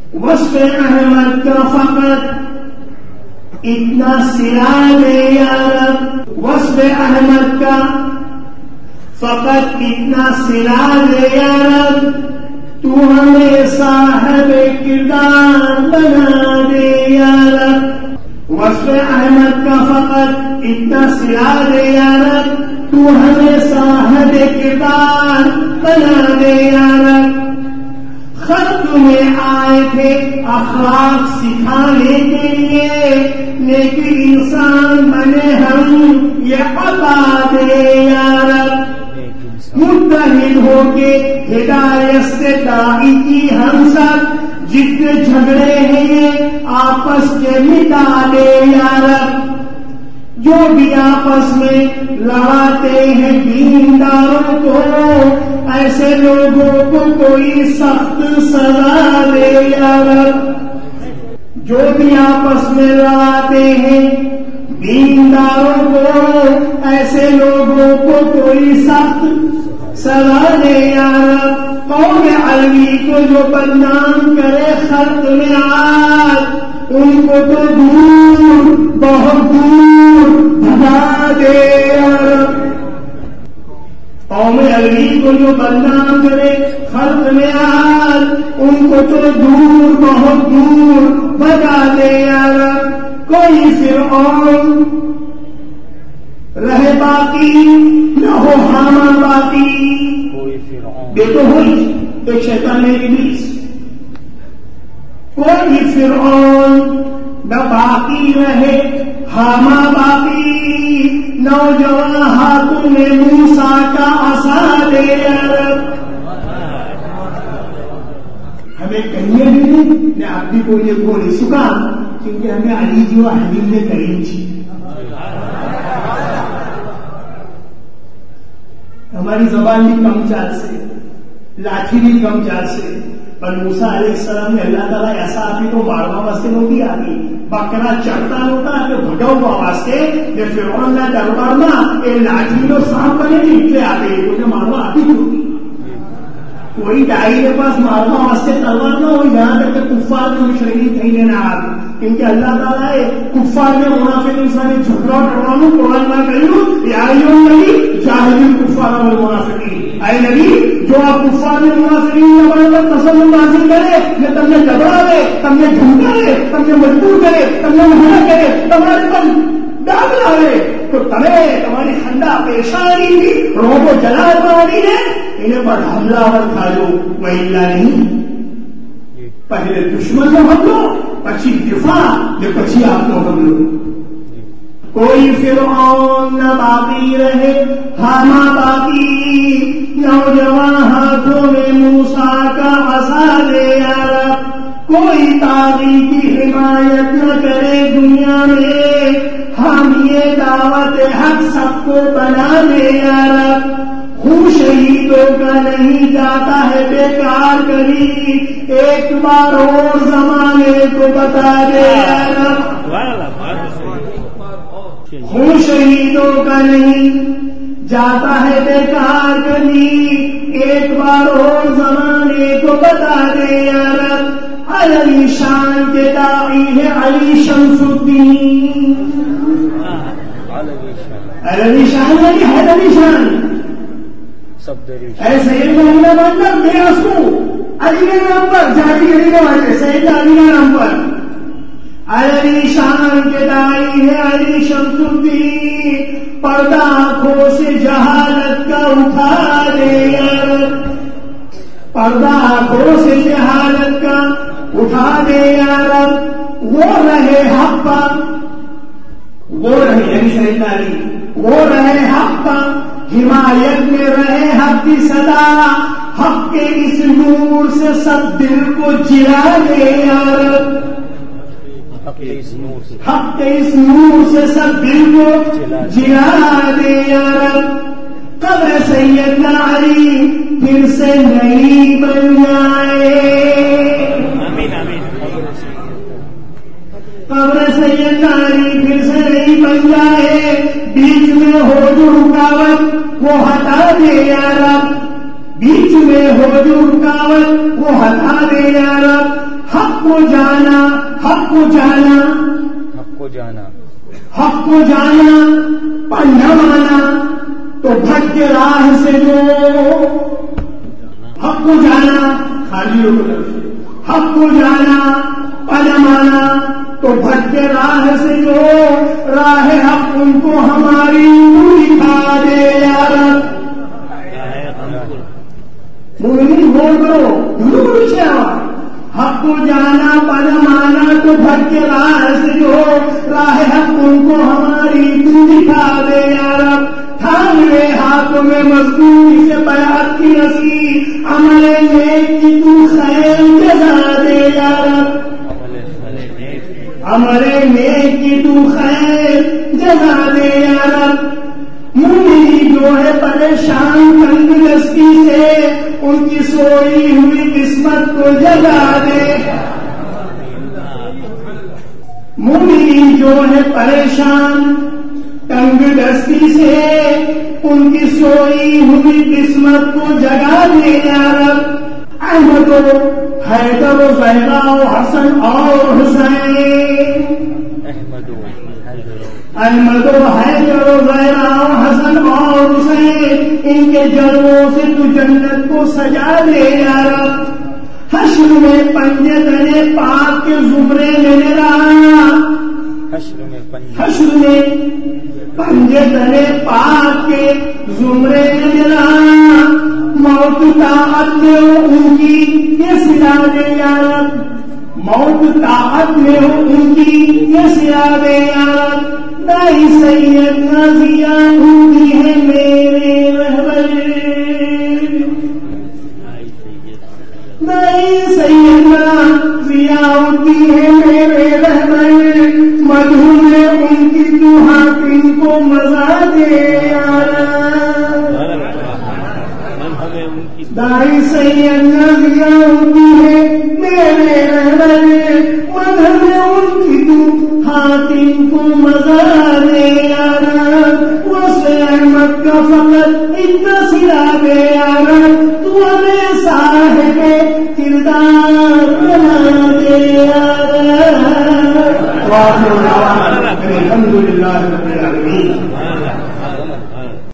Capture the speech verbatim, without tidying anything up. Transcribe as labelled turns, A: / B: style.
A: وصف احمد کا فقط اتنا سلا دے یا رب، وصف احمد کا فقط اتنا سلا دے یا رب، تو ہمیں صاحب کردار بنا دے یا رب، وصف احمد کا فقط اتنا سلا دے یا رب، تو ہمیں صاحب کردار بنا دے یا رب۔ خط میں آئے تھے اخلاق سکھانے کے لیے، لیکن انسان بنے ہم یہ عطا دے یا رب، متحد ہو کے ہدایت سے داعی کی ہم سب، جتنے جھگڑے ہیں یہ آپس کے مٹا دے یا رب، جو بھی آپس میں لڑاتے ہیں دینداروں کو، ایسے لوگوں کو کوئی سخت سزا دے یا رب، جو بھی آپس میں لڑاتے ہیں دینداروں کو، ایسے لوگوں کو کوئی سخت سزا دے یا رب، قوم عربی کو جو بدنام کرے خط میں آج، ان کو تو دور بہت دور بھگا دے یا رب، قوم عربی کو جو بدنام کرے خط میں آج، ان کو تو دور بہت دور بھگا دے یا رب، کوئی فرعون رہے باقی نہ ہو حامان باقی، یہ تو ہوئی ایک شیطان ابلیس، کوئی فرعون نہ باقی رہے حامان باقی، نوجوان ہاتھوں میں موسیٰ کا عصا دے یا رب، ہمیں کہیے بھی نہیں نے آپ بھی کوئی یہ بولے سکا، کیونکہ ہمیں علی جی و حبیب نے کریم چی، ہماری زبان بھی کم چال سے، لاٹھی بھی کم چال سے، پر موسیٰ علیہ السلام نے اللہ تعالیٰ ایسا آپ کو ماروا واسطے نوٹی آگی، بکرا چڑھتا ہوتا کہ بھگاؤ واسطے یہ فرعون نہ دربار نہ یہ لاٹھی لو صاحب بنے نکلے آتے مجھے ماروا آتی ہوتی، کوئی ڈائی کے پاس ماروا واسطے تلوار نہ ہو، یہاں تک کہ کفار میں مشرکین تھے نہ آگے، کیونکہ اللہ تعالیٰ ہے کفار میں منافق انسانی جھگڑا ڈرانو قرآن میں کہیوں یا ایھا النبی جاہد الکفار والمنافقین، اے نبی جو آپ کفار میں منافقین ہمارے پر تسلیم بازی کرے، یہ تم نے گھبرا دے، تم نے دھمکا دے، تم نے مجبور کرے، تم نے حملہ کرے، تمہارے پر داغ ڈالے، تو تمہیں تمہاری خندہ پیشانی بھی روح و جلال پانی ہے، انہیں پر حملہ ور کھا لو، وَإِلَّا نہیں، پہلے دشمن کو ہم لو، پچھی دفاع یہ پچھی آپ کو ہم لو، کوئی فرعون نہ باقی رہے حامان باقی، نوجوان ہاتھوں میں موسیٰ کا عصا دے یا رب، کوئی طاغی کی حمایت نہ کرے دنیا میں، ہم یہ دعوت حق سب کو بنا دے یا رب، خون شہیدوں کا نہیں جاتا ہے بیکار کری، ایک بار اور زمانے کو بتا دے یا رب، خون شہیدوں کا نہیں جاتا ہے بیکار کری، ایک بار اور زمانے کو بتا دے یا رب، علی شان کے داعی ہے علی شمس الدین، علی شان ہے کہ ہے علی شان، اے سید محمد بندر بے آسو علی کے نام پر جاتی علی کے والے سید علی کے نام پر، علی شان کے داعی ہے علی شمس الدین، پردہ آنکھوں سے جہالت کا اٹھا دے یا رب، پردہ آنکھوں سے جہالت کا اٹھا دے یا رب، وہ رہے حق پر، وہ رہے یعنی سیدنا علی، وہ رہے حق پر، حمایت میں رہے حق کی صدا، حق کے اس نور سے سب دل کو جلا دے یا رب، حق کے اس نور سے سب دل کو جلا دے یا رب، قبر سیدنا علی پھر سے نئی بن جائے، قبر سیدنا علی پھر سے نئی بن جائے، بیچ میں ہو جو رکاوٹ وہ ہٹا دے یا رب، بیچ میں ہو جو رکاوٹ وہ ہٹا دے یا رب، حق کو جانا حق کو جانا
B: حق کو جانا
A: حق کو جانا پر نہ مانا تو بھٹک کے راہ سے جو حق کو جانا خالی ہو حق کو جانا پر نہ مانا تو بھٹک کے راہ سے جو راہ حق ان کو ہماری دکھا دے یار مومنین بول کرو دھڑ پیچھے حق کو جانا پر مانا تو بھٹ کے راہ سے جو راہ حق ان کو ہماری تو دکھا دے یار تھام لے ہاتھوں میں مضبوطی سے بیعت کی رسی عمل نیک کی تو خیر جزا دے یار عمل نیک کی تو خیر جزا دے یار مومنی جو ہے پریشان تنگ دستی سے ان کی سوئی ہوئی قسمت کو جگا دے مومنی جو ہے پریشان تنگ دستی سے ان کی سوئی ہوئی قسمت کو جگا دے یار احمد و حیدر و زہرا و حسن اور حسین احمد و حیدر و زہرا و حسن اور حسین ان کے جلووں سے تو جنت کو سجا دے یار حشر میں پنجے تنے پاک کے زمرے میں نرا حشر میں پنجے تنے پاک کے زمرے میں نرا موت طاعت میں ہو ان کی یہ سلا دے یار موت طاعت میں ہو ان کی یہ سلا دے یار دائی سید نازیہ ہوتی ہے میرے رہبر دائی سید نازیہ ہوتی ہے میرے رہبر مدھو میں ان کی تو حاکم کو مزہ دے یار دائی سید نازیہ ہوتی ہے میرے رہبر مدھو میں ان کی تو حاکم کو مزہ دے یار وصل احمد کا فقط اتنا سلا دے یار تو ہمیں صاحب کردار